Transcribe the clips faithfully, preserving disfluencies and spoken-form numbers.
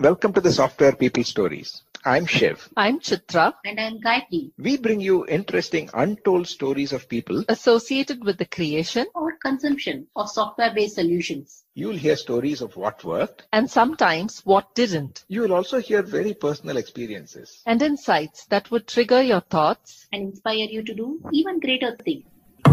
Welcome to the Software People Stories. I'm Shiv. I'm Chitra. And I'm Gayatri. We bring you interesting, untold stories of people associated with the creation or consumption of software-based solutions. You'll hear stories of what worked and sometimes what didn't. You will also hear very personal experiences and insights that would trigger your thoughts and inspire you to do even greater things.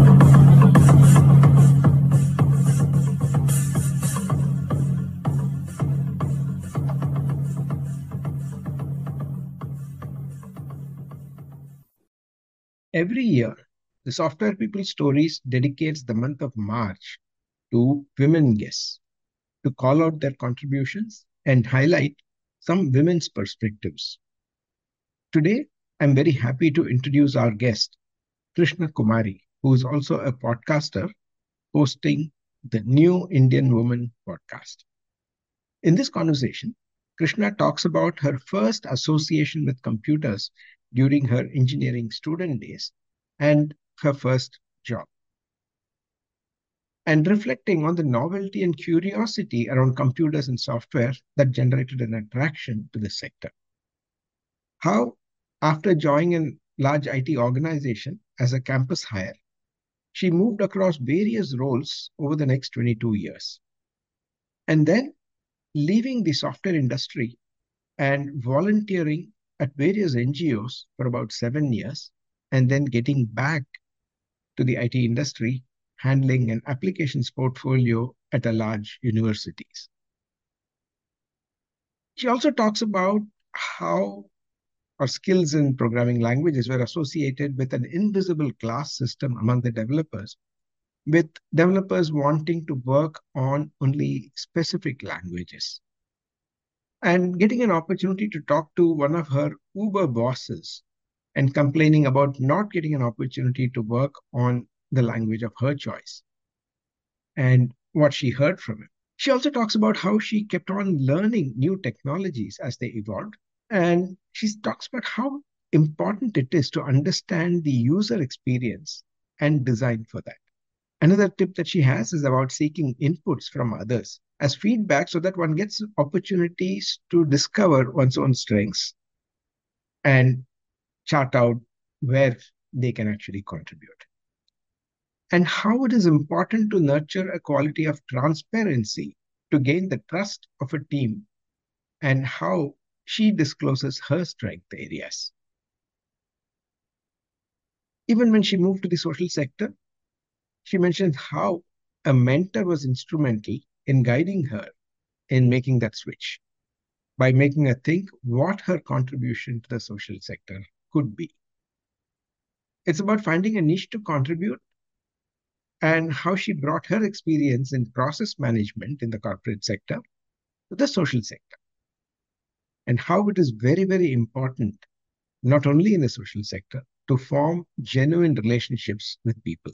Every year, the Software People Stories dedicates the month of March to women guests to call out their contributions and highlight some women's perspectives. Today, I'm very happy to introduce our guest, Krishna Kumari, who is also a podcaster hosting the New Indian Woman podcast. In this conversation, Krishna talks about her first association with computers during her engineering student days and her first job, and reflecting on the novelty and curiosity around computers and software that generated an attraction to the sector. How, after joining a large I T organization as a campus hire, she moved across various roles over the next twenty-two years. And then leaving the software industry and volunteering at various N G Os for about seven years, and then getting back to the I T industry, handling an applications portfolio at a large universities. She also talks about how our skills in programming languages were associated with an invisible class system among the developers, with developers wanting to work on only specific languages. And getting an opportunity to talk to one of her Uber bosses and complaining about not getting an opportunity to work on the language of her choice and what she heard from him. She also talks about how she kept on learning new technologies as they evolved. And she talks about how important it is to understand the user experience and design for that. Another tip that she has is about seeking inputs from others as feedback so that one gets opportunities to discover one's own strengths and chart out where they can actually contribute. And how it is important to nurture a quality of transparency to gain the trust of a team, and how she discloses her strength areas. Even when she moved to the social sector, she mentions how a mentor was instrumental in guiding her in making that switch, by making her think what her contribution to the social sector could be. It's about finding a niche to contribute and how she brought her experience in process management in the corporate sector to the social sector, and how it is very, very important, not only in the social sector, to form genuine relationships with people.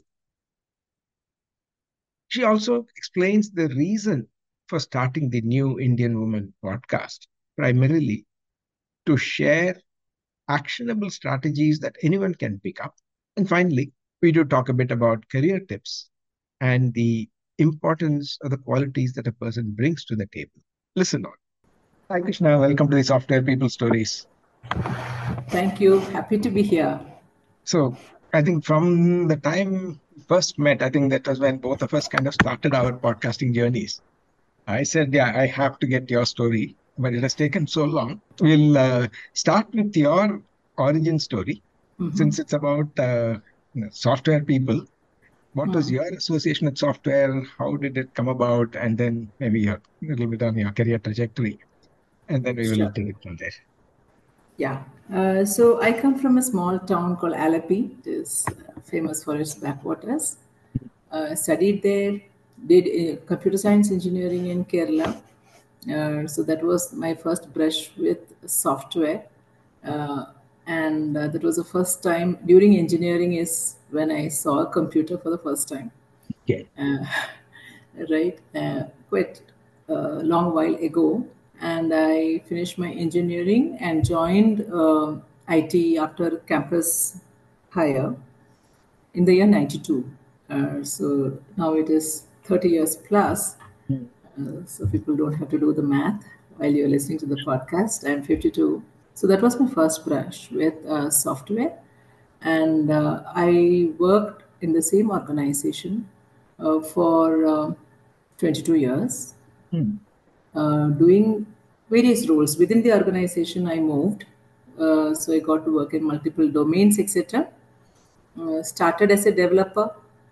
She also explains the reason for starting the New Indian Woman podcast, primarily to share actionable strategies that anyone can pick up. And finally, we do talk a bit about career tips and the importance of the qualities that a person brings to the table. Listen on. Hi, Krishna. Welcome to the Software People Stories. Thank you. Happy to be here. So I think from the time we first met, I think that was when both of us kind of started our podcasting journeys. I said, yeah, I have to get your story, but it has taken so long. We'll uh, start with your origin story, mm-hmm. since it's about uh, you know, software people. What mm-hmm. was your association with software? How did it come about? And then maybe a little bit on your career trajectory. And then we will sure. take it from there. Yeah. Uh, so I come from a small town called Alleppey. It is famous for its backwaters. Uh, studied there, did uh, computer science engineering in Kerala. Uh, so that was my first brush with software. Uh, and uh, that was the first time during engineering is when I saw a computer for the first time. Okay. Uh, right. Uh, quite a long while ago. And I finished my engineering and joined uh, I T after campus hire in the year ninety-two. Uh, so now it is thirty years plus. Mm. Uh, so people don't have to do the math. while you're listening to the podcast. I'm fifty-two. So that was my first brush with uh, software. And uh, I worked in the same organization uh, for uh, twenty-two years, Hmm. uh, doing various roles. Within the organization, I moved. Uh, so I got to work in multiple domains, et cetera. Uh, started as a developer.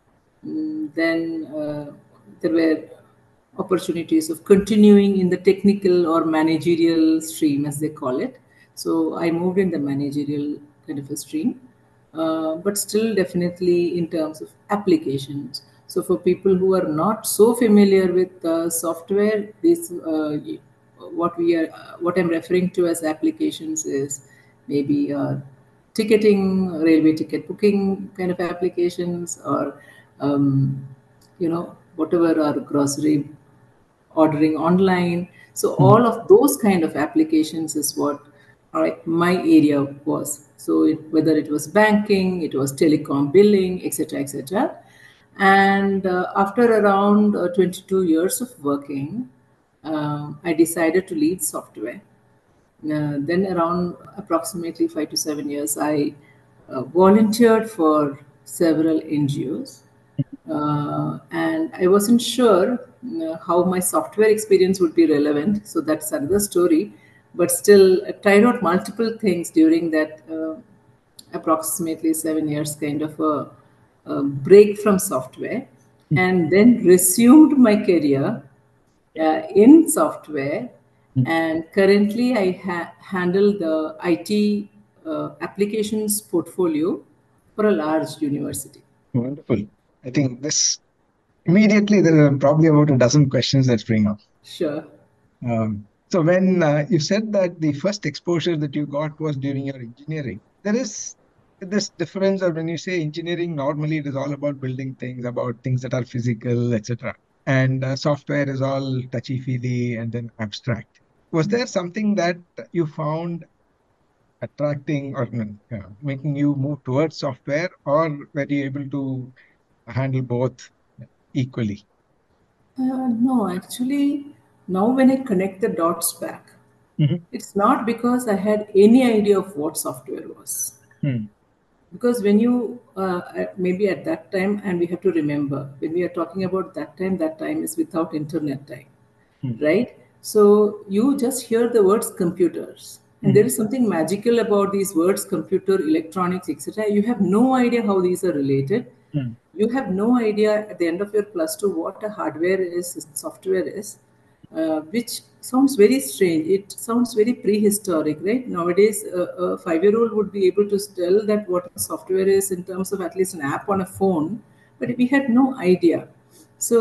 Mm, then uh, there were opportunities of continuing in the technical or managerial stream, as they call it. So I moved in the managerial kind of a stream, uh, but still definitely in terms of applications. So for people who are not so familiar with uh, software, this uh, what we are what I'm referring to as applications is maybe uh, ticketing, railway ticket booking kind of applications, or um, you know whatever our grocery ordering online. So all of those kind of applications is what uh, my area was. So it, whether it was banking, it was telecom billing, et cetera, et cetera. And uh, after around uh, twenty-two years of working, uh, I decided to lead software. Uh, then around approximately five to seven years, I uh, volunteered for several N G Os. Uh, and I wasn't sure uh, how my software experience would be relevant. So that's another story. But still, I tried out multiple things during that uh, approximately seven years kind of a, a break from software, and then resumed my career uh, in software. And currently, I ha- handle the I T uh, applications portfolio for a large university. Wonderful. I think this immediately there are probably about a dozen questions that spring up. Sure. Um, so when uh, you said that the first exposure that you got was during your engineering, there is this difference. Or when you say engineering, normally it is all about building things, about things that are physical, et cetera. And uh, software is all touchy-feely and then abstract. Was there something that you found attracting or uh, making you move towards software, or were you able to handle both equally? Uh, no, actually, now when I connect the dots back, Mhm. it's not because I had any idea of what software was. Hmm. Because when you, uh, at- maybe at that time, and we have to remember, when we are talking about that time, that time is without internet time, Hmm. right? So you just hear the words computers. And there is something magical about these words, computer, electronics, et cetera. You have no idea how these are related. Hmm. You have no idea at the end of your plus two what a hardware is, software is, uh, which sounds very strange. It sounds very prehistoric, right? Nowadays, uh, a five-year-old would be able to tell that what software is in terms of at least an app on a phone, but we had no idea. So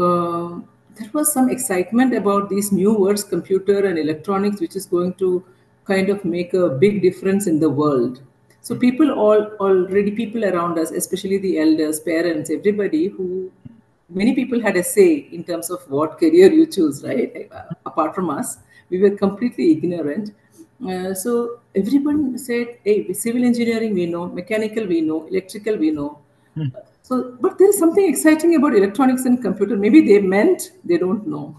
uh, there was some excitement about these new words, computer and electronics, which is going to kind of make a big difference in the world. So people all already people around us, especially the elders, parents, everybody who many people had a say in terms of what career you choose, right? Uh, apart from us, we were completely ignorant. Uh, so everyone said, hey, civil engineering we know, mechanical we know, electrical we know. Hmm. So, but there is something exciting about electronics and computer. Maybe they meant they don't know.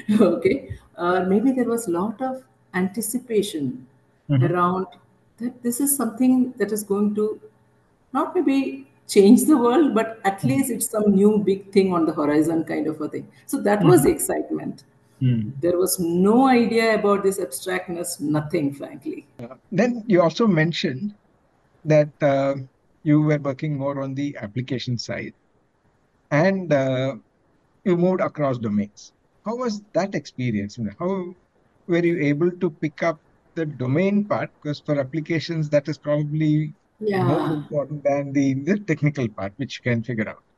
Okay. Uh, maybe there was a lot of anticipation Mhm. around that this is something that is going to not maybe change the world, but at Mhm. least it's some new big thing on the horizon kind of a thing. So that was Mhm. the excitement. Hmm. There was no idea about this abstractness, nothing, frankly. Uh, then you also mentioned that uh, you were working more on the application side, and uh, you moved across domains. How was that experience? You know, How were you able to pick up the domain part? Because for applications, that is probably more Yeah. important than the, the technical part, which you can figure out.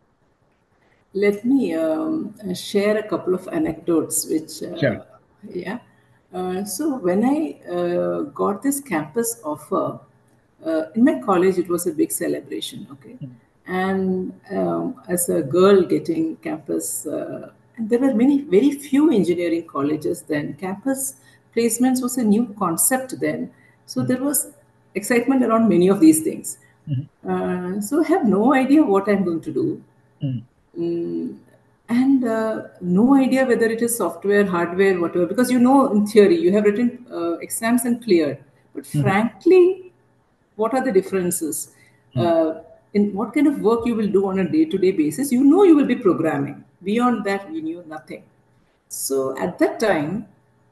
Let me um, uh, share a couple of anecdotes, which, Sure. uh, yeah. Uh, so when I uh, got this campus offer, uh, in my college, it was a big celebration, okay? And um, as a girl getting campus, uh, and there were many, very few engineering colleges then. Campus placements was a new concept then. So there was excitement around many of these things. Mhm. Uh, so I have no idea what I'm going to do. Mm. Mm, and uh, no idea whether it is software, hardware, whatever, because you know in theory you have written uh, exams and cleared, but Mhm. frankly, what are the differences? Uh, in what kind of work you will do on a day-to-day basis? You know you will be programming. Beyond that, we knew nothing. So at that time,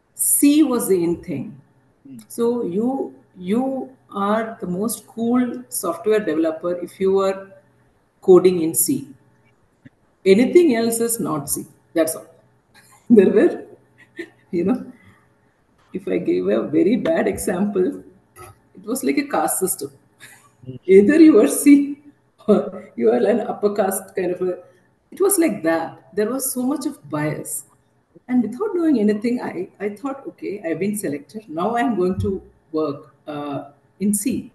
C was the in thing. So you you are the most cool software developer if you are coding in C. Anything else is not C. That's all. There were, you know, if I gave a very bad example, it was like a caste system. Either you are C or you are an upper caste kind of a. It was like that. There was so much of bias. And without knowing anything, I, I thought, okay, I've been selected. Now I'm going to work uh, in C.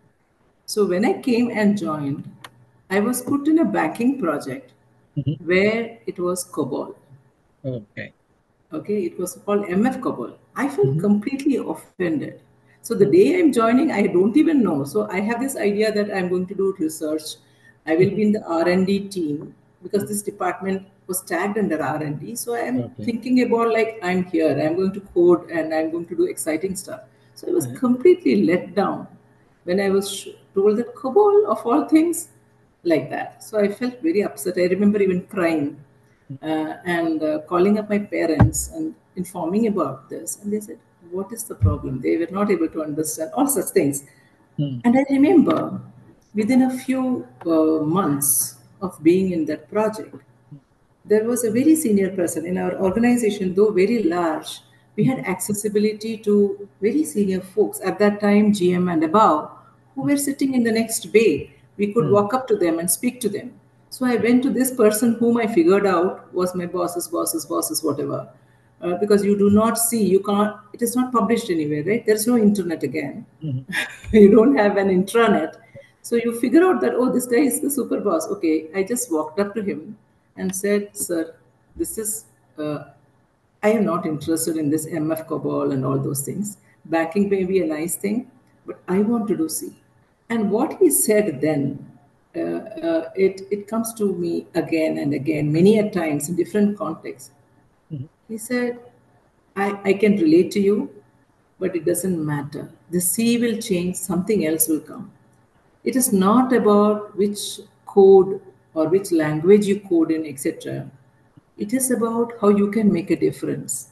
So when I came and joined, I was put in a banking project Mhm. where it was COBOL. Okay. Okay, it was called M F COBOL. I felt Mhm. completely offended. So the day I'm joining, I don't even know. So I have this idea that I'm going to do research. I will be in the R and D team because this department was tagged under R and D. So I'm Okay. thinking about like I'm here, I'm going to code and I'm going to do exciting stuff. So I was Mhm. completely let down when I was sh- told that COBOL of all things like that. So I felt very upset. I remember even crying uh, and uh, calling up my parents and informing about this. And they said, "What is the problem?" They were not able to understand all such things. Mhm. And I remember within a few uh, months of being in that project, there was a very senior person in our organization, though very large. We had accessibility to very senior folks at that time, G M and above, who were sitting in the next bay. We could Mhm. walk up to them and speak to them. So I went to this person whom I figured out was my boss's boss's boss's whatever. Uh, because you do not see, you can't, it is not published anywhere, right? There's no internet again. Mhm. You don't have an intranet. So you figure out that, oh, this guy is the super boss. Okay, I just walked up to him and said, "Sir, this is, uh, I am not interested in this M F COBOL and all those things. Banking may be a nice thing, but I want to do C." And what he said then, uh, uh, it, it comes to me again and again, many a times in different contexts. Mhm. He said, I, I can relate to you, but it doesn't matter. The C will change, something else will come. It is not about which code or which language you code in, et cetera. It is about how you can make a difference.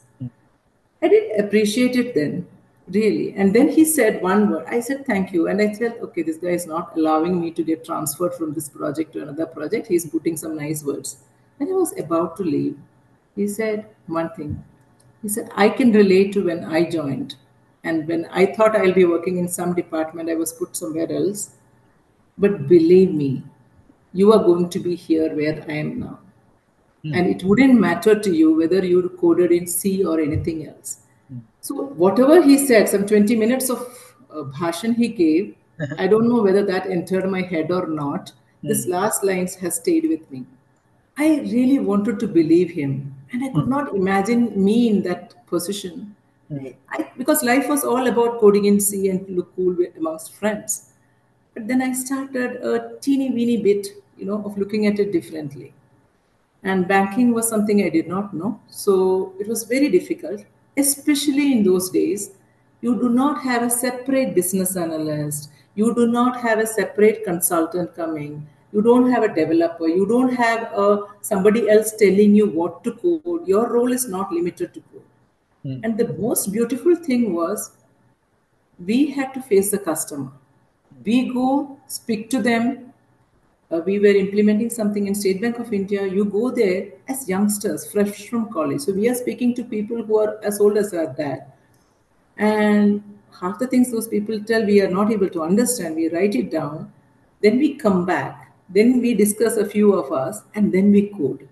I did appreciate it then, really. And then he said one word. I said, "Thank you." And I felt, okay, this guy is not allowing me to get transferred from this project to another project. He's putting some nice words. When I was about to leave, he said one thing. He said, "I can relate to when I joined. And when I thought I'll be working in some department, I was put somewhere else. But believe me, you are going to be here where I am now. And it wouldn't matter to you whether you coded in C or anything else." So whatever he said, some twenty minutes of uh, bhashan he gave, I don't know whether that entered my head or not. This Mhm. last lines has stayed with me. I really wanted to believe him, and I could Mhm. not imagine me in that position. Mhm. I, I, because life was all about coding in C and to look cool with, amongst friends. But then I started a teeny weeny bit, you know, of looking at it differently. And banking was something I did not know. So it was very difficult, especially in those days. You do not have a separate business analyst, you do not have a separate consultant coming, you don't have a developer, you don't have a, somebody else telling you what to code. Your role is not limited to code. Mhm. And the most beautiful thing was we had to face the customer. We go speak to them. Uh, we were implementing something in State Bank of India. You go there as youngsters, fresh from college. So we are speaking to people who are as old as our dad. And half the things those people tell, we are not able to understand. We write it down. Then we come back. Then we discuss a few of us, and then we code.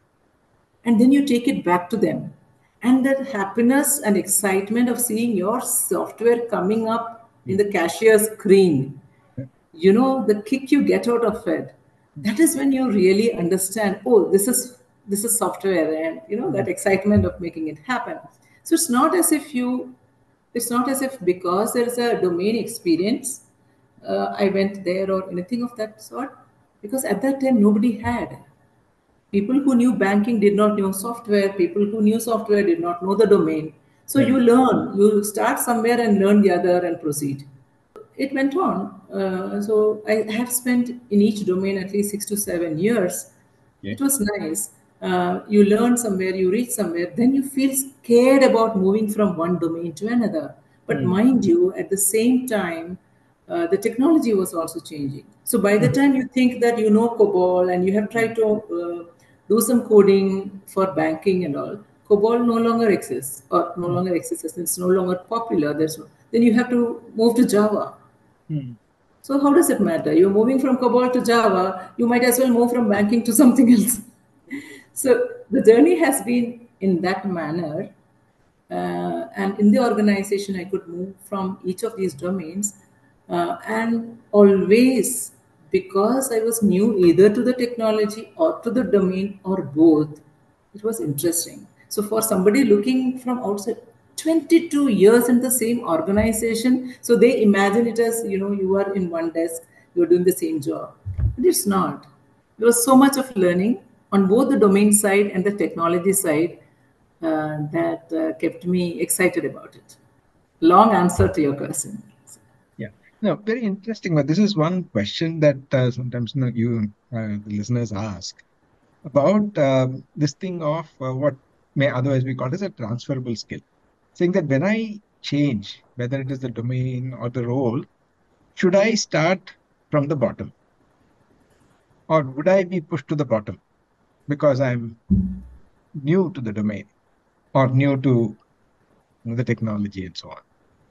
And then you take it back to them. And that happiness and excitement of seeing your software coming up in the cashier screen, you know, the kick you get out of it, that is when you really understand, oh, this is this is software, and you know that excitement of making it happen. So it's not as if you it's not as if because there is a domain experience, uh, I went there or anything of that sort, because at that time nobody had. People who knew banking did not know software. People who knew software did not know the domain. So Yeah. you learn, you start somewhere and learn the other and proceed. It went on. Uh, so I have spent in each domain at least six to seven years. Yeah. It was nice. Uh, you learn somewhere, you reach somewhere, then you feel scared about moving from one domain to another. But Mm. mind you, at the same time, uh, the technology was also changing. So by the time you think that you know COBOL and you have tried to uh, do some coding for banking and all, COBOL no longer exists or no longer exists. It's no longer popular. There's no, then you have to move to Java. Mm. So how does it matter? You're moving from COBOL to Java. You might as well move from banking to something else. So the journey has been in that manner. Uh, and in the organization, I could move from each of these domains. Uh, and always, because I was new either to the technology or to the domain or both, it was interesting. So for somebody looking from outside, twenty-two years in the same organization, so they imagine it as, you know, you are in one desk, you're doing the same job. But it's not. There was so much of learning on both the domain side and the technology side uh, that uh, kept me excited about it. Long answer to your question. Yeah, no, very interesting. But this is one question that uh, sometimes, you know, you uh, the listeners ask about um, this thing of uh, what may otherwise be called as a transferable skill, saying that when I change, whether it is the domain or the role, should I start from the bottom, or would I be pushed to the bottom because I'm new to the domain or new to, you know, the technology and so on?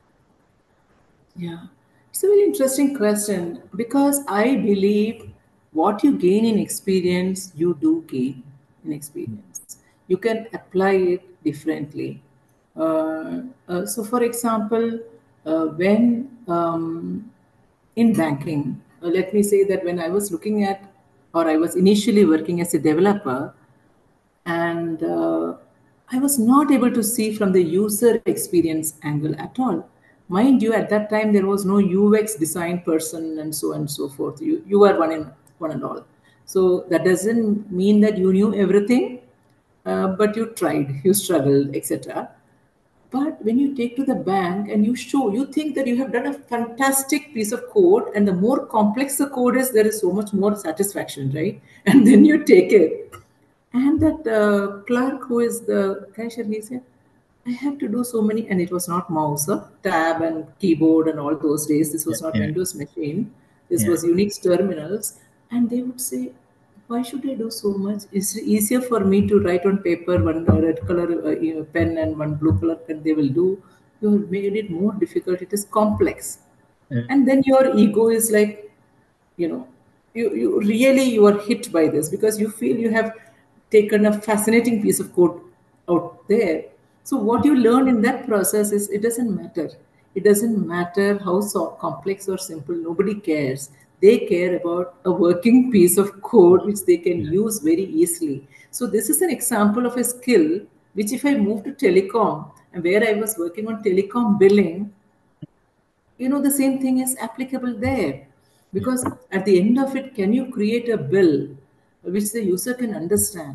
Yeah, it's a very interesting question because I believe what you gain in experience, you do gain in experience. You can apply it differently. Uh, uh, so, for example, uh, when um, in banking, uh, let me say that when I was looking at, or I was initially working as a developer, and uh, I was not able to see from the user experience angle at all. Mind you, at that time there was no U X design person and so on and so forth. You you were one in one and all. So that doesn't mean that you knew everything, uh, but you tried, you struggled, et cetera. But when you take to the bank and you show, you think that you have done a fantastic piece of code, and the more complex the code is, there is so much more satisfaction, right? And then you take it. And that uh, clerk who is the cashier, he said, I have to do so many, and it was not mouse, huh? Tab and keyboard and all those days. This Yeah, was not yeah, Windows machine. This yeah, was Unix terminals. And they would say, why should I do so much? It's easier for me to write on paper, one red color uh, you know, pen and one blue color pen they will do. You have made it more difficult. It is complex. yeah, And then your ego is like, you know, you, you really you are hit by this because you feel you have taken a fascinating piece of code out there. So what you learn in that process is it doesn't matter. It doesn't matter how so complex or simple, nobody cares. They care about a working piece of code which they can yeah, use very easily. So this is an example of a skill which if I move to telecom and where I was working on telecom billing, you know, the same thing is applicable there yeah, because at the end of it, can you create a bill which the user can understand?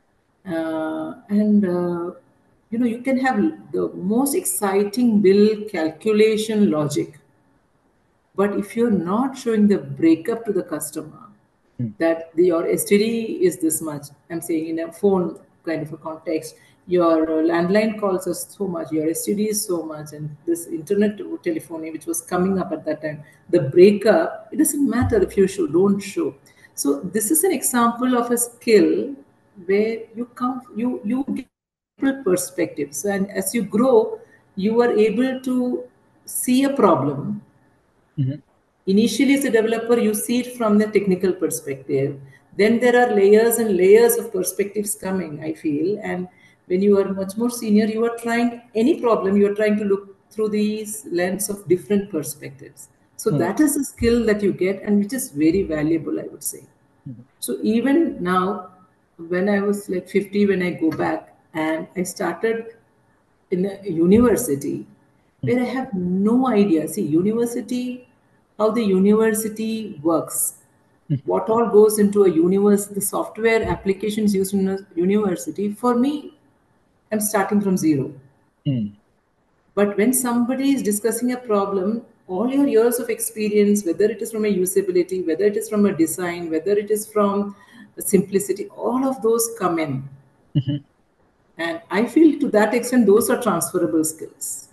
Uh, and uh, you know, you can have the most exciting bill calculation logic, but if you're not showing the breakup to the customer, mm, that the, your S T D is this much, I'm saying in a phone kind of a context, your uh, landline calls are so much, your S T D is so much, and this internet telephony, which was coming up at that time, the breakup, it doesn't matter if you show, don't show. So this is an example of a skill where you come, you you get multiple perspectives, and as you grow, you are able to see a problem. mhm, Initially, as a developer, you see it from the technical perspective. Then there are layers and layers of perspectives coming, I feel. And when you are much more senior, you are trying any problem, you are trying to look through these lens of different perspectives. So mm, that is a skill that you get and which is very valuable, I would say. mhm, So even now, when I was like fifty, when I go back and I started in a university mm, where I have no idea. See, university, how the university works. what all goes into a universe, the software applications used in a university, for me, I'm starting from zero. Mm. But when somebody is discussing a problem, all your years of experience, whether it is from a usability, whether it is from a design, whether it is from simplicity, all of those come in. Mm-hmm. And I feel to that extent, those are transferable skills.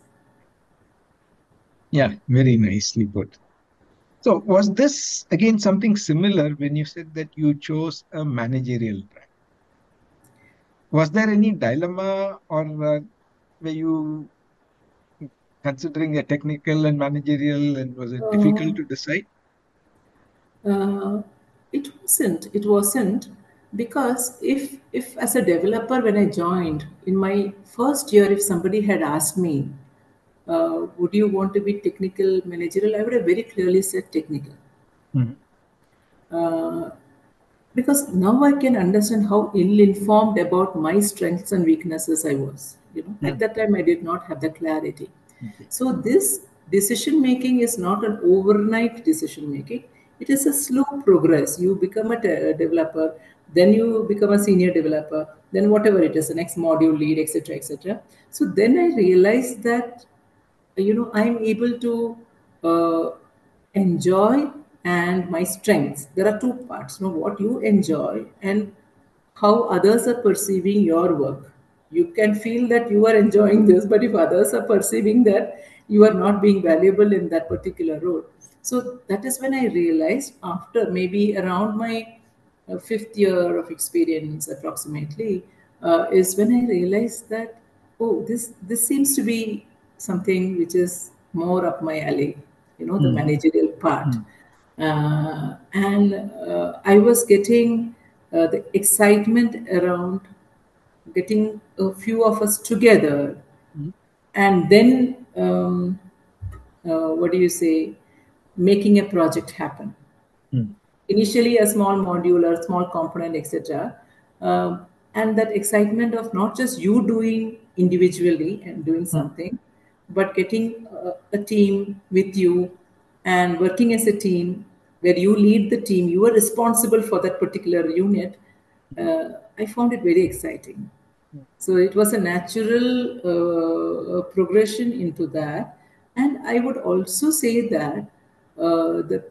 Yeah, very nicely put. So was this again something similar when you said that you chose a managerial track? Was there any dilemma, or uh, were you considering a technical and managerial, and was it difficult Uh, to decide? Uh, it wasn't. It wasn't because if if as a developer when I joined in my first year, if somebody had asked me, uh, would you want to be technical managerial, I would have very clearly said technical. Mhm. Uh, because now I can understand how ill-informed about my strengths and weaknesses I was. You know, at Mm. that time I did not have the clarity. Okay. So this decision making is not an overnight decision making. It is a slow progress. You become a de- developer, then you become a senior developer, then whatever it is, the next module lead, et cetera, et cetera. So then I realized that you know I'm able to uh, enjoy and my strengths. There are two parts. You know what you enjoy and how others are perceiving your work. You can feel that you are enjoying this, but if others are perceiving that you are not being valuable in that particular role. So that is when I realized, after maybe around my uh, fifth year of experience approximately, uh, is when I realized that, oh, this this seems to be something which is more up my alley, you know, the Mm. managerial part. Mm. Uh, and uh, I was getting uh, the excitement around getting a few of us together, Mm. and then um, uh, what do you say, making a project happen. Mm. Initially a small module or small component, etc. Um, and that excitement of not just you doing individually and doing Mm. something, but getting uh, a team with you and working as a team where you lead the team, you are responsible for that particular unit. uh, I found it very exciting. Mm. So it was a natural uh, progression into that. And I would also say that uh, the,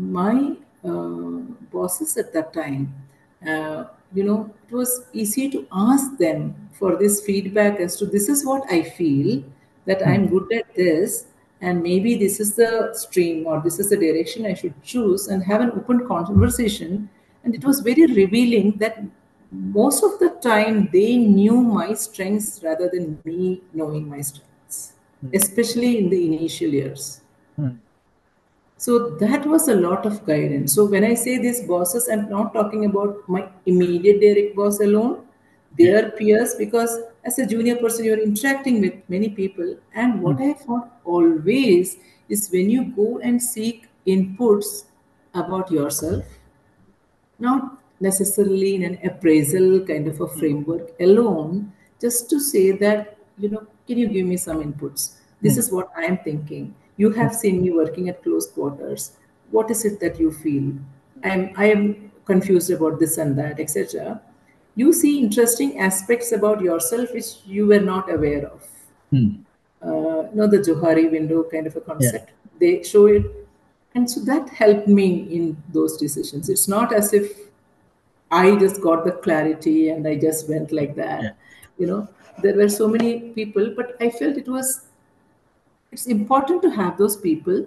my uh, bosses at that time, uh, you know, it was easy to ask them for this feedback as to this is what I feel, that I'm Mm. good at this, and maybe this is the stream or this is the direction I should choose, and have an open conversation. And it was very revealing that most of the time they knew my strengths rather than me knowing my strengths, Mm. especially in the initial years. Mm. So that was a lot of guidance. So when I say these bosses, I'm not talking about my immediate direct boss alone, Yeah. their peers, because as a junior person, you're interacting with many people. And what Mm. I found always is when you go and seek inputs about yourself, not necessarily in an appraisal kind of a Mm. framework alone, just to say that, you know, can you give me some inputs? This Mm. is what I am thinking. You Mm. have seen me working at close quarters. What is it that you feel? I am I am confused about this and that, et cetera. You see interesting aspects about yourself which you were not aware of. Mm. Uh, you know, the Johari window kind of a Yeah. concept. They show it. And so that helped me in those decisions. It's not as if I just got the clarity and I just went like Yeah. that. You know, there were so many people, but I felt it was, it's important to have those people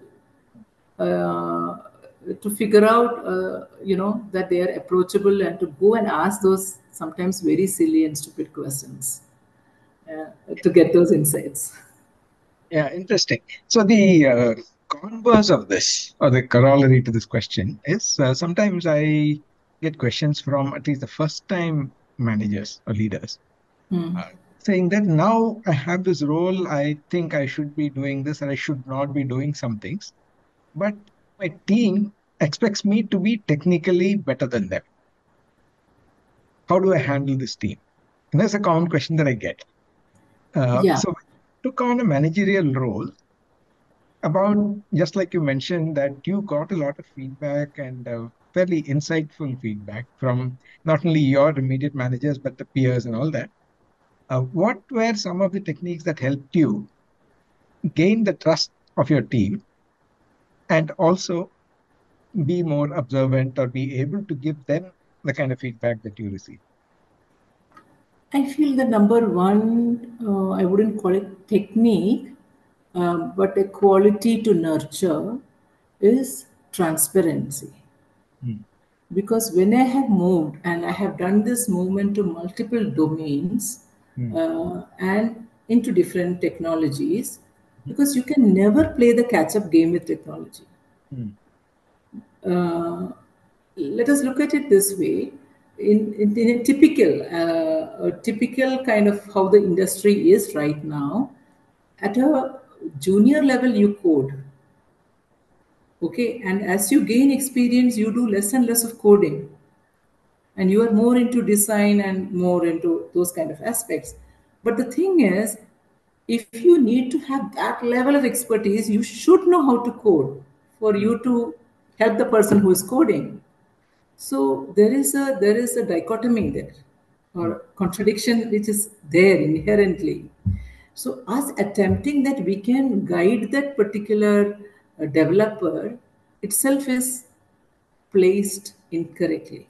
uh, to figure out, uh, you know, that they are approachable and to go and ask those sometimes very silly and stupid questions uh, to get those insights. Yeah, interesting. So the uh, converse of this, or the corollary to this question, is uh, sometimes I get questions from at least the first-time managers or leaders Hmm. uh, saying that now I have this role, I think I should be doing this, and I should not be doing some things, but my team expects me to be technically better than them. How do I handle this team? And that's a common question that I get. Uh, Yeah. so, I took on a managerial role about, just like you mentioned, that you got a lot of feedback and uh, fairly insightful feedback from not only your immediate managers, but the peers and all that. Uh, what were some of the techniques that helped you gain the trust of your team and also be more observant or be able to give them the kind of feedback that you receive? I feel the number one, uh, I wouldn't call it technique, uh, but a quality to nurture is transparency. Hmm. Because when I have moved and I have done this movement to multiple domains Hmm. uh, and into different technologies, because you can never play the catch-up game with technology. Hmm. Uh, let us look at it this way. In, in, in a typical, uh, a typical kind of how the industry is right now, at a junior level, you code. Okay, and as you gain experience, you do less and less of coding, and you are more into design and more into those kind of aspects. But the thing is, if you need to have that level of expertise, you should know how to code for you to help the person who is coding. So there is a there is a dichotomy there, or contradiction which is there inherently. So us attempting that we can guide that particular uh, developer itself is placed incorrectly.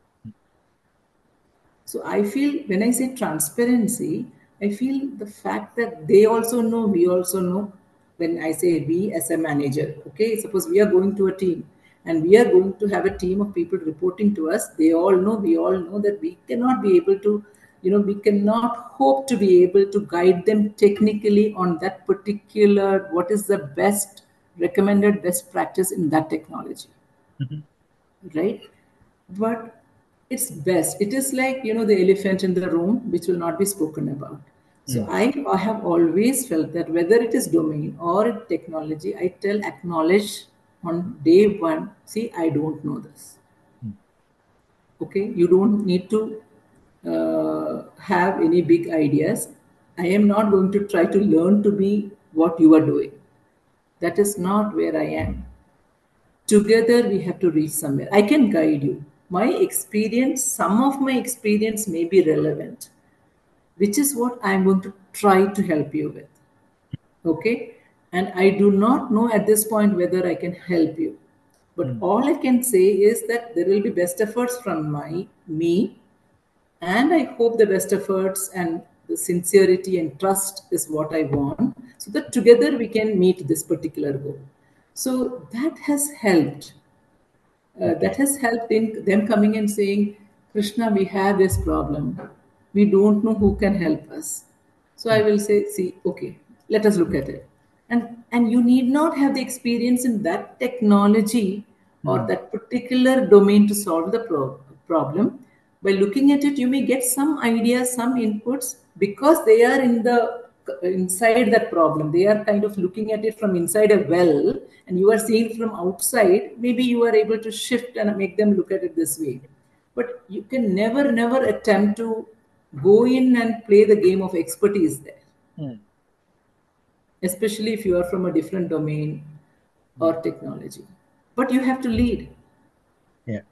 So I feel when I say transparency, I feel the fact that they also know, we also know. When I say we as a manager, okay, suppose we are going to a team and we are going to have a team of people reporting to us, they all know, we all know that we cannot be able to, you know, we cannot hope to be able to guide them technically on that particular, what is the best recommended best practice in that technology. Mm-hmm. Right? But it's best. It is like, you know, the elephant in the room, which will not be spoken about. So mm. I, I have always felt that whether it is domain or technology, I tell acknowledge on day one, see, I don't know this. Mm. Okay, you don't need to uh, have any big ideas. I am not going to try to learn to be what you are doing. That is not where I am. Together we have to reach somewhere. I can guide you. My experience, some of my experience may be relevant, which is what I'm going to try to help you with. Okay? And I do not know at this point whether I can help you. But mm. all I can say is that there will be best efforts from my me, and I hope the best efforts and the sincerity and trust is what I want, so that together we can meet this particular goal. So that has helped. Uh, that has helped in them coming and saying, Krishna, we have this problem. We don't know who can help us. So I will say, see, okay, let us look at it. And, and you need not have the experience in that technology or mm. that particular domain to solve the pro- problem. By looking at it, you may get some ideas, some inputs, because they are in the inside that problem. They are kind of looking at it from inside a well, and you are seeing from outside. Maybe you are able to shift and make them look at it this way. But you can never, never attempt to go in and play the game of expertise there. Hmm. Especially if you are from a different domain or technology. But you have to lead. Yeah.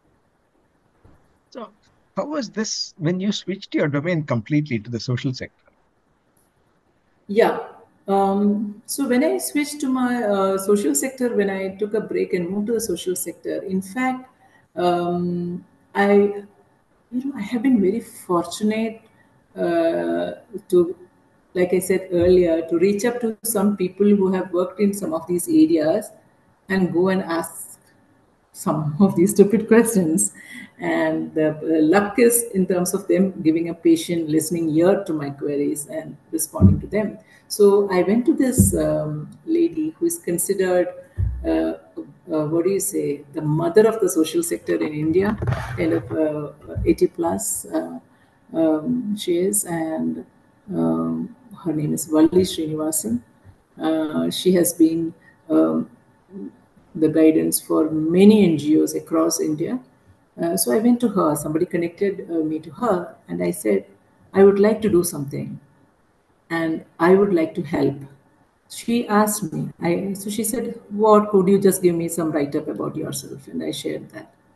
So how was this when you switched your domain completely to the social sector? Yeah. Um, so when I switched to my uh, social sector, when I took a break and moved to the social sector, in fact, um, I, you know, I have been very fortunate uh, to, like I said earlier, to reach up to some people who have worked in some of these areas and go and ask some of these stupid questions. And the uh, luck is in terms of them giving a patient listening ear to my queries and responding to them. So I went to this um, lady who is considered, uh, uh, what do you say, the mother of the social sector in India, kind of uh, eighty plus uh, um, she is, and um, her name is Valli Srinivasan. Uh, she has been um, the guidance for many N G Os across India. Uh, so I went to her, somebody connected uh, me to her, and I said, I would like to do something and I would like to help. She asked me, I, so she said, what, could you just give me some write-up about yourself? And I shared that.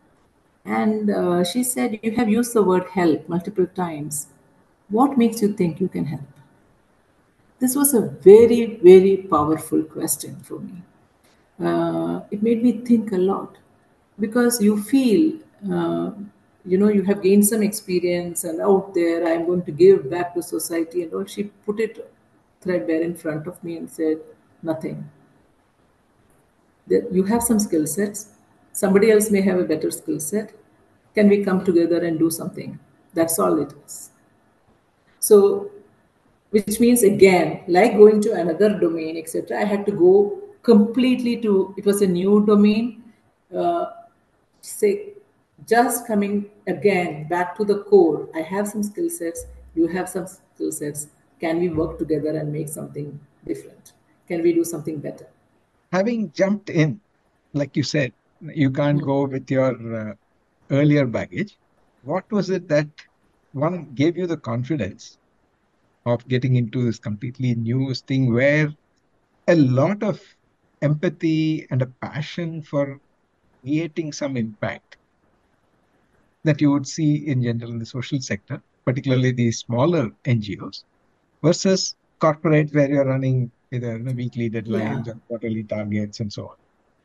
And uh, she said, you have used the word help multiple times. What makes you think you can help? This was a very, very powerful question for me. Uh, it made me think a lot because you feel, uh, you know, you have gained some experience and out there, I'm going to give back to society and all. She put it threadbare in front of me and said, nothing. That you have some skill sets. Somebody else may have a better skill set. Can we come together and do something? That's all it is. So, which means again, like going to another domain, et cetera, I had to go completely to, it was a new domain. Uh, say, just coming again back to the core. I have some skill sets, you have some skill sets. Can we work together and make something different? Can we do something better? Having jumped in, like you said, you can't Hmm. go with your uh, earlier baggage. What was it that one gave you the confidence of getting into this completely new thing where a lot of empathy and a passion for creating some impact that you would see in general in the social sector, particularly the smaller N G Os, versus corporate where you're running either you know, weekly Yeah. deadlines or quarterly targets and so on?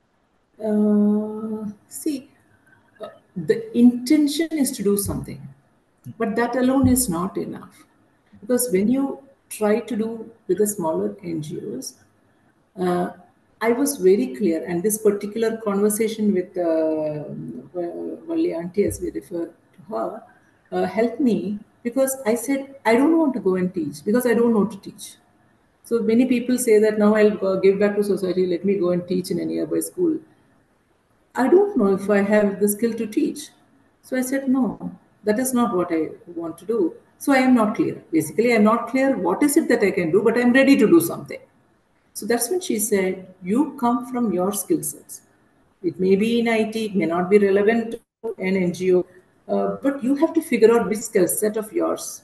Uh, see, uh, the intention is to do something, but that alone is not enough. Because when you try to do with the smaller N G Os, uh, I was very clear, and this particular conversation with uh, Valli Auntie, as we refer to her, uh, helped me because I said, I don't want to go and teach because I don't know to teach. So many people say that now I'll go, give back to society, let me go and teach in a nearby school. I don't know if I have the skill to teach. So I said, no, that is not what I want to do. So I am not clear. Basically, I'm not clear what is it that I can do, but I'm ready to do something. So that's when she said, you come from your skill sets. It may be in I T, it may not be relevant to an N G O, uh, but you have to figure out which skill set of yours.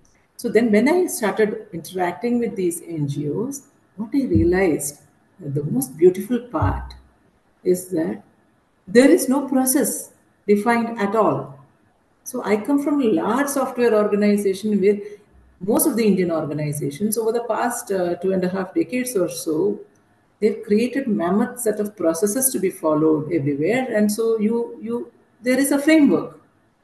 So then when I started interacting with these N G Os, what I realized, the most beautiful part is that there is no process defined at all. So I come from a large software organization where most of the Indian organizations over the past uh, two and a half decades or so, they've created mammoth set of processes to be followed everywhere. And so you you there is a framework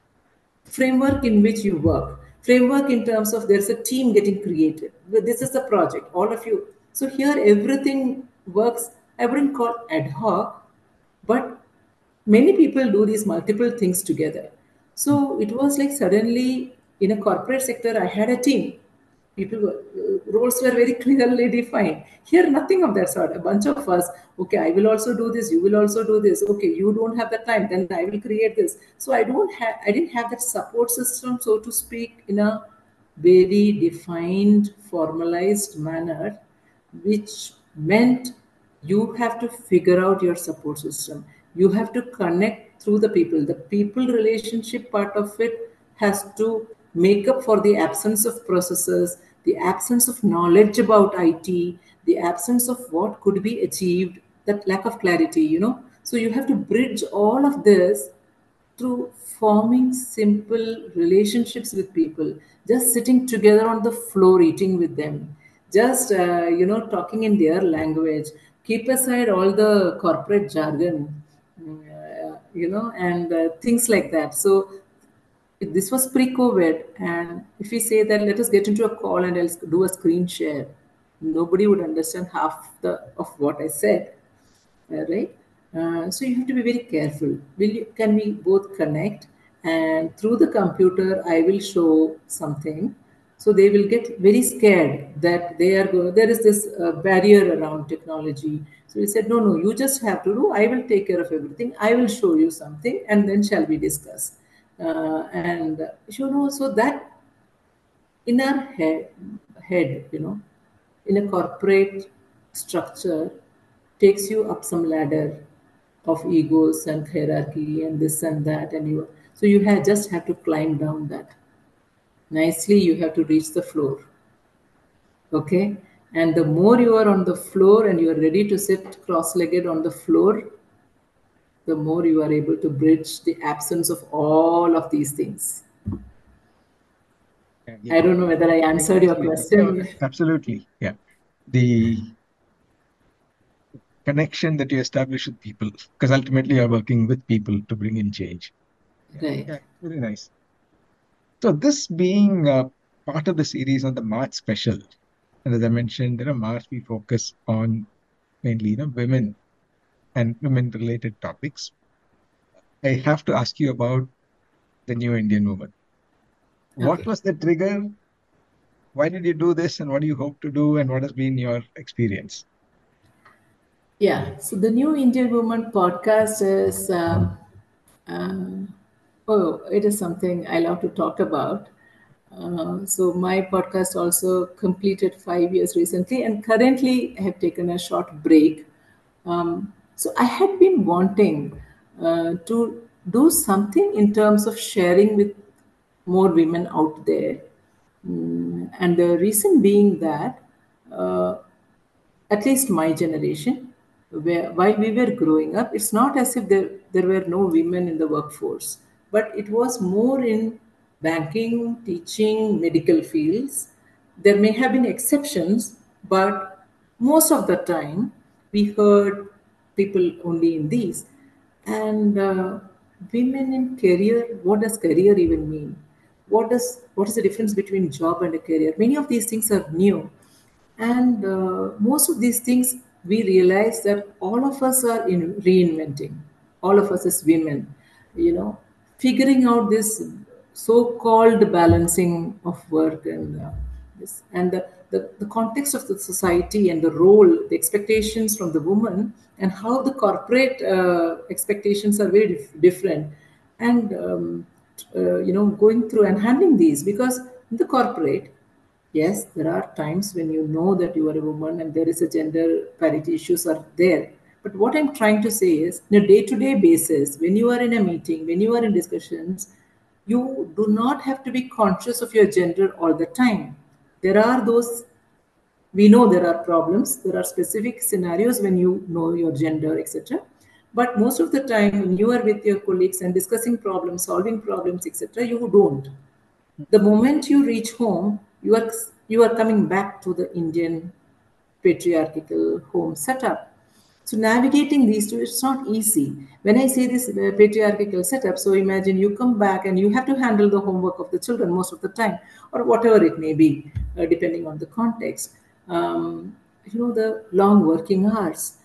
framework in which you work, framework in terms of there's a team getting created. This is the project, all of you. So here everything works, I wouldn't call ad hoc, but many people do these multiple things together. So it was like suddenly in a corporate sector, I had a team. People were, uh, roles were very clearly defined. Here, nothing of that sort. A bunch of us, okay, I will also do this, you will also do this. Okay, you don't have the time, then I will create this. So I don't have, I didn't have that support system, so to speak, in a very defined, formalized manner, which meant you have to figure out your support system. You have to connect through the people. The people relationship part of it has to make up for the absence of processes, the absence of knowledge about I T, the absence of what could be achieved, that lack of clarity, you know. So you have to bridge all of this through forming simple relationships with people, just sitting together on the floor eating with them, just uh, you know talking in their language, keep aside all the corporate jargon, uh, you know and uh, things like that. So this was pre-COVID, and if we say that let us get into a call and I'll do a screen share, nobody would understand half the of what I said, uh, right? Uh, so you have to be very careful. Will you, can we both connect? And through the computer, I will show something. So they will get very scared that they are go- there is this uh, barrier around technology. So we said, no, no, you just have to do. I will take care of everything. I will show you something, and then shall we discuss? Uh, and uh, you know, so that in our head, head, you know, in a corporate structure, takes you up some ladder of egos and hierarchy and this and that, and you so you have just have to climb down that nicely. You have to reach the floor, okay? And the more you are on the floor and you are ready to sit cross-legged on the floor, the more you are able to bridge the absence of all of these things. Yeah. I don't know whether I answered your question. No, absolutely. Yeah. The connection that you establish with people, because ultimately you're working with people to bring in change. Yeah. Right. Yeah, very nice. So this being uh, part of the series on the March special, and as I mentioned, you know, March we focus on mainly, you know, women and women-related topics. I have to ask you about the New Indian Woman. What Okay. was the trigger? Why did you do this, and what do you hope to do, and what has been your experience? Yeah. So the New Indian Woman podcast is, um, um, oh, it is something I love to talk about. Uh, so my podcast also completed five years recently, and currently I have taken a short break. Um, so I had been wanting uh, to do something in terms of sharing with more women out there. Mm, and the reason being that uh, at least my generation, where while we were growing up, it's not as if there, there were no women in the workforce, but it was more in banking, teaching, medical fields. There may have been exceptions, but most of the time we heard people only in these. And uh, women in career, what does career even mean? What does what is the difference between job and a career? Many of these things are new, and uh, most of these things, we realize that all of us are in reinventing, all of us as women, you know, figuring out this so-called balancing of work and uh, this, and the, the, the context of the society and the role, the expectations from the woman, and how the corporate uh, expectations are very dif- different. And, um, uh, you know, going through and handling these, because in the corporate, yes, there are times when you know that you are a woman and there is a gender parity issues are there. But what I'm trying to say is, on a day-to-day basis, when you are in a meeting, when you are in discussions, you do not have to be conscious of your gender all the time. There are those, we know there are problems, there are specific scenarios when you know your gender, et cetera. But most of the time, when you are with your colleagues and discussing problems, solving problems, et cetera, you don't. The moment you reach home, you are you are coming back to the Indian patriarchal home setup. So navigating these two, it's not easy. When I say this uh, patriarchal setup, so imagine you come back and you have to handle the homework of the children most of the time, or whatever it may be, uh, depending on the context. Um, you know, the long working hours,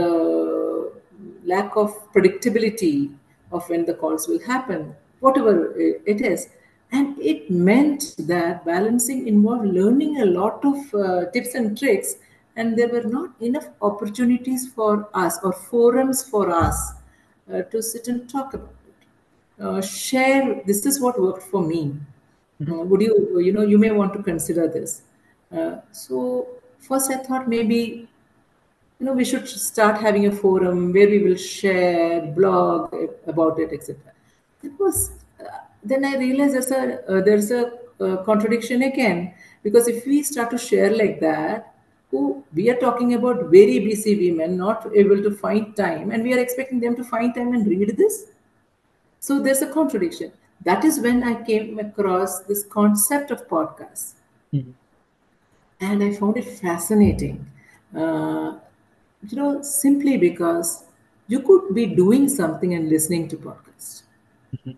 the lack of predictability of when the calls will happen, whatever it is. And it meant that balancing involved learning a lot of uh, tips and tricks, and there were not enough opportunities for us or forums for us uh, to sit and talk about it. Uh, share, this is what worked for me. Uh, would you, you know, you may want to consider this. Uh, so, first I thought maybe you know we should start having a forum where we will share blog about it, etc. It was uh, then I realized there's a uh, there's a uh, contradiction again, because if we start to share like that, who we are talking about very busy women not able to find time, and we are expecting them to find time and read this. So there's a contradiction. That is when I came across this concept of podcasts, Mhm. and I found it fascinating. Uh, you know, simply because you could be doing something and listening to podcasts. Mhm.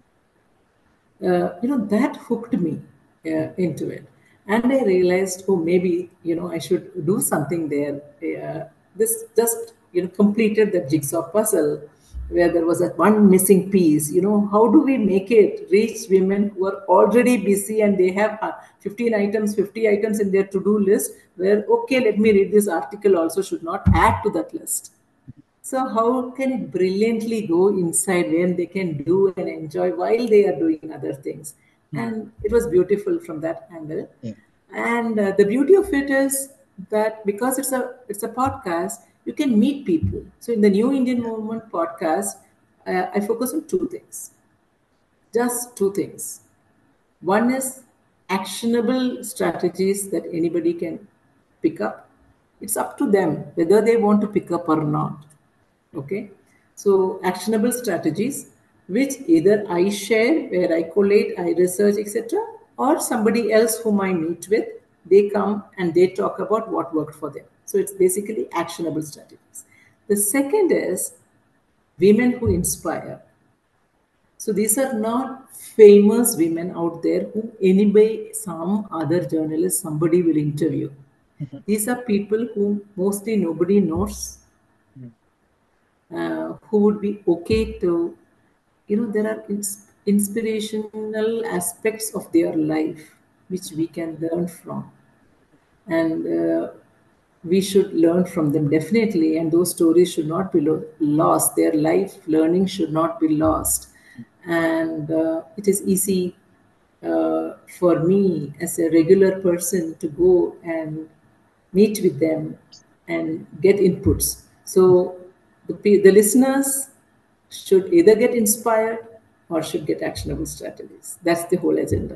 Uh, you know, that hooked me uh, into it, and I realized, oh, maybe you know I should do something there. Uh, this just you know completed the jigsaw puzzle where there was that one missing piece. You know, how do we make it reach women who are already busy and they have uh, fifteen items, fifty items in their to-do list, where, okay, let me read this article also should not add to that list. So how can it brilliantly go inside when they can do and enjoy while they are doing other things? Mhm. And it was beautiful from that angle. Yeah. And uh, the beauty of it is that because it's a it's a podcast, you can meet people. So in the New Indian Movement podcast, uh, I focus on two things, just two things. One is actionable strategies that anybody can pick up. It's up to them whether they want to pick up or not. Okay. So actionable strategies, which either I share, where I collate, I research, et cetera, or somebody else whom I meet with, they come and they talk about what worked for them. So it's basically actionable strategies. The second is women who inspire. So these are not famous women out there who anybody, some other journalist, somebody will interview. Mm-hmm. These are people whom mostly nobody knows, uh, who would be okay to, you know, there are ins- inspirational aspects of their life which we can learn from. And uh, we should learn from them definitely. And those stories should not be lo- lost. Their life learning should not be lost. And uh, it is easy uh, for me as a regular person to go and meet with them and get inputs. So the, pe- the listeners should either get inspired or should get actionable strategies. That's the whole agenda.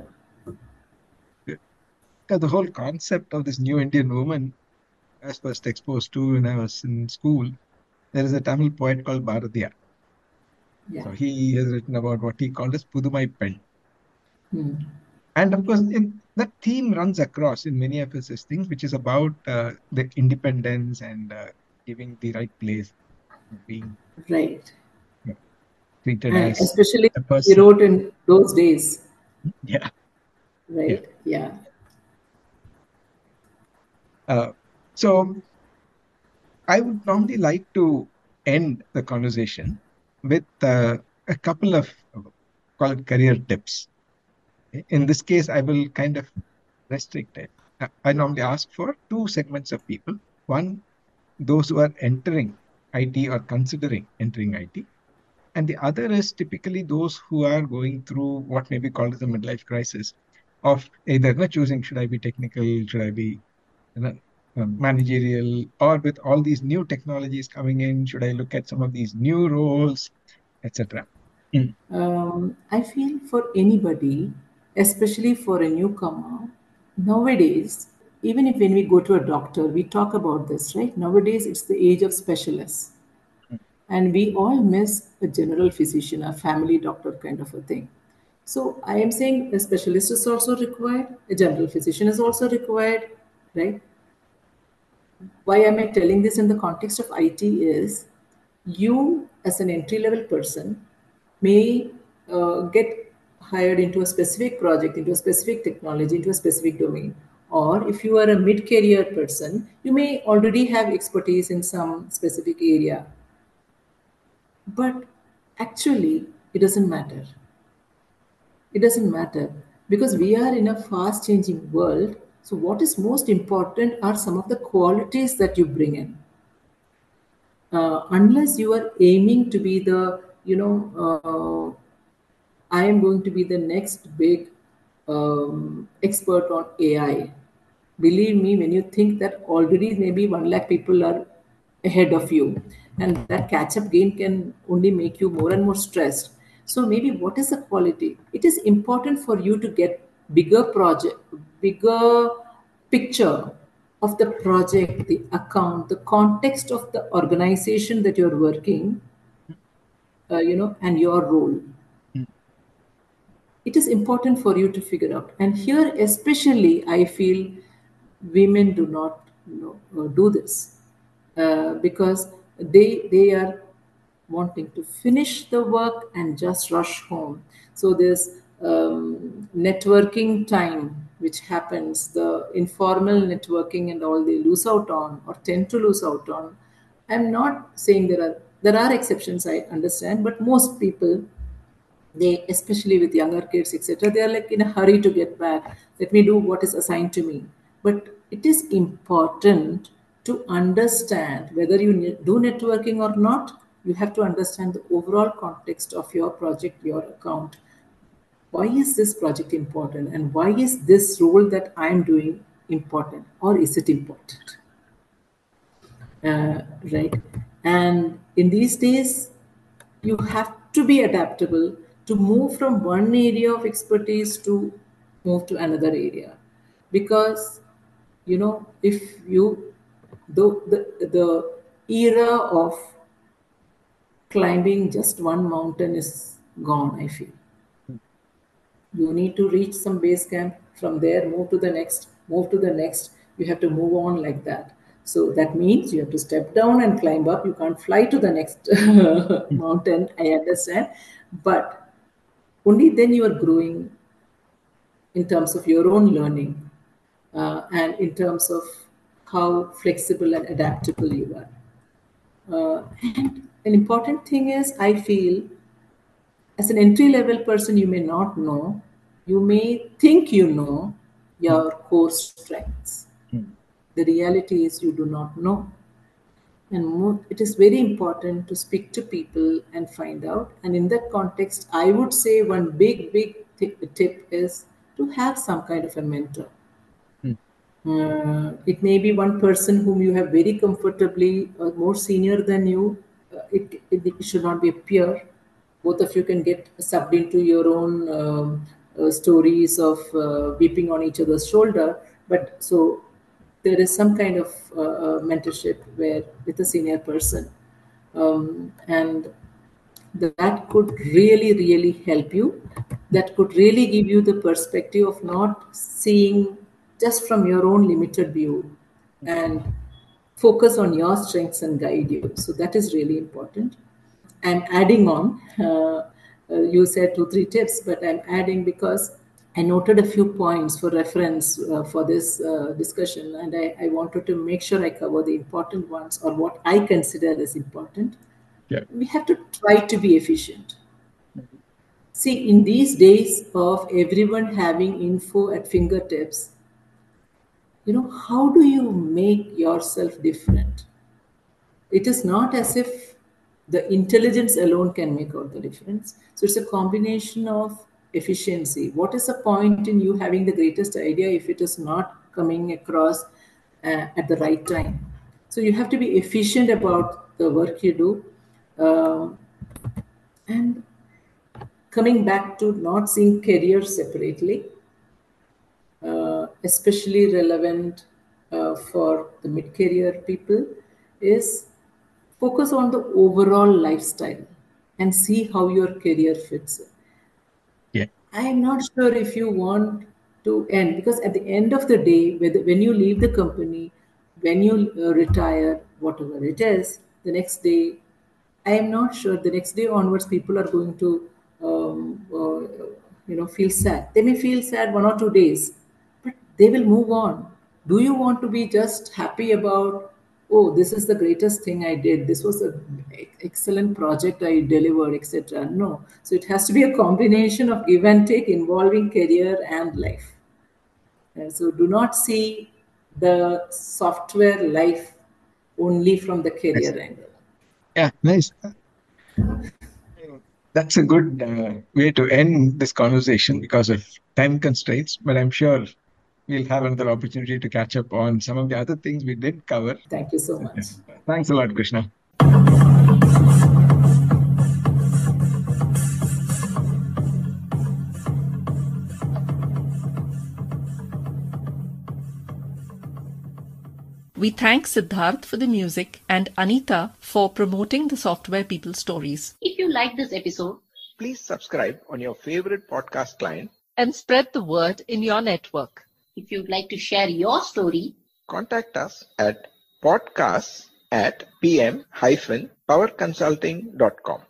Yeah, the whole concept of this new Indian woman I was first exposed to when I was in school. There is a Tamil poet called Bharatiyar. Yeah. So he has written about what he called as Pudumai Pen. Hmm. And of course, in, that theme runs across in many of his things, which is about uh, the independence and uh, giving the right place, being Right. you know, treated And as especially a he person. wrote in those days, Yeah, yeah. right? Yeah. Uh, so I would normally like to end the conversation with uh, a couple of uh, call it career tips. In this case, I will kind of restrict it. I I normally ask for two segments of people. One, those who are entering I T or considering entering I T. And the other is typically those who are going through what may be called as a midlife crisis of either not choosing, should I be technical, should I be you know, um, managerial, or with all these new technologies coming in, should I look at some of these new roles, et cetera. Mm. Um, I feel for anybody, especially for a newcomer, nowadays, even if when we go to a doctor, we talk about this, right? Nowadays, it's the age of specialists. And we all miss a general physician, a family doctor kind of a thing. So I am saying a specialist is also required, a general physician is also required, right? Why am I telling this in the context of I T is you as an entry level person may uh, get hired into a specific project, into a specific technology, into a specific domain. Or if you are a mid career person, you may already have expertise in some specific area. But actually, it doesn't matter. It doesn't matter because we are in a fast changing world. So, what is most important are some of the qualities that you bring in. Uh, unless you are aiming to be the, you know, uh, I am going to be the next big um, expert on A I. Believe me, when you think that already maybe one lakh people are ahead of you, and that catch up game can only make you more and more stressed. So, maybe what is the quality? It is important for you to get bigger project, bigger picture of the project, the account, the context of the organization that you're working, uh, you know, and your role. Mm. It is important for you to figure out. And here, especially, I feel women do not you know, uh, do this uh, because they they are wanting to finish the work and just rush home. So there's um, networking time which happens, the informal networking and all they lose out on or tend to lose out on. I'm not saying there are there are exceptions, I understand, but most people, they, especially with younger kids, etc., they are like in a hurry to get back, let me do what is assigned to me. But it is important to understand whether you ne- do networking or not. You have to understand the overall context of your project, your account. Why is this project important and why is this role that I am doing important, or is it important? Uh, right? And in these days, you have to be adaptable to move from one area of expertise to move to another area. Because, you know, if you, the, the, the era of climbing just one mountain is gone, I feel. You need to reach some base camp, from there move to the next, move to the next. You have to move on like that. So that means you have to step down and climb up. You can't fly to the next mountain, I understand. But only then you are growing in terms of your own learning uh, and in terms of how flexible and adaptable you are. Uh, and an important thing is, I feel, as an entry-level person, you may not know, you may think you know your core strengths. Mm. The reality is you do not know. And more, it is very important to speak to people and find out. And in that context, I would say one big, big tip, tip is to have some kind of a mentor. Mm. Uh, it may be one person whom you have very comfortably, uh, more senior than you. Uh, it, it, it should not be a peer. Both of you can get sucked into your own um, uh, stories of uh, weeping on each other's shoulder. But so there is some kind of uh, uh, mentorship where with a senior person. Um, and that could really, really help you. That could really give you the perspective of not seeing just from your own limited view and focus on your strengths and guide you. So that is really important. I'm adding on, uh, uh, you said two, three tips, but I'm adding because I noted a few points for reference uh, for this uh, discussion, and I, I wanted to make sure I cover the important ones or what I consider as important. Yeah. We have to try to be efficient. Mm-hmm. See, in these days of everyone having info at fingertips, you know, how do you make yourself different? It is not as if the intelligence alone can make all the difference. So it's a combination of efficiency. What is the point in you having the greatest idea if it is not coming across uh, at the right time? So you have to be efficient about the work you do. Um, and coming back to not seeing career separately, uh, especially relevant uh, for the mid-career people, is focus on the overall lifestyle and see how your career fits. Yeah. I'm not sure if you want to end, because at the end of the day, when you leave the company, when you retire, whatever it is, the next day, I am not sure the next day onwards, people are going to, um, uh, you know, feel sad. They may feel sad one or two days, but they will move on. Do you want to be just happy about, oh, this is the greatest thing I did, this was an excellent project I delivered, et cetera? No. So it has to be a combination of give and take involving career and life. And so do not see the software life only from the career nice. angle. Yeah, nice. That's a good uh, way to end this conversation because of time constraints, but I'm sure we'll have another opportunity to catch up on some of the other things we did cover. Thank you so much. Thanks a lot, Krishna. We thank Siddharth for the music and Anita for promoting the Software People stories. If you like this episode, please subscribe on your favorite podcast client and spread the word in your network. If you'd like to share your story, contact us at podcasts at p m dash power consulting dot com.